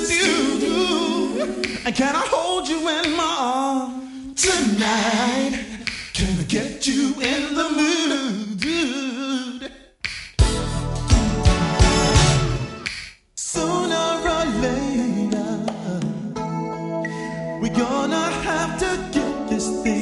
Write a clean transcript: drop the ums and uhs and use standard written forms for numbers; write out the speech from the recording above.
with you. And can I hold you in my arms tonight? Can I get you in the mood? Sooner or later, we're gonna have to get this thing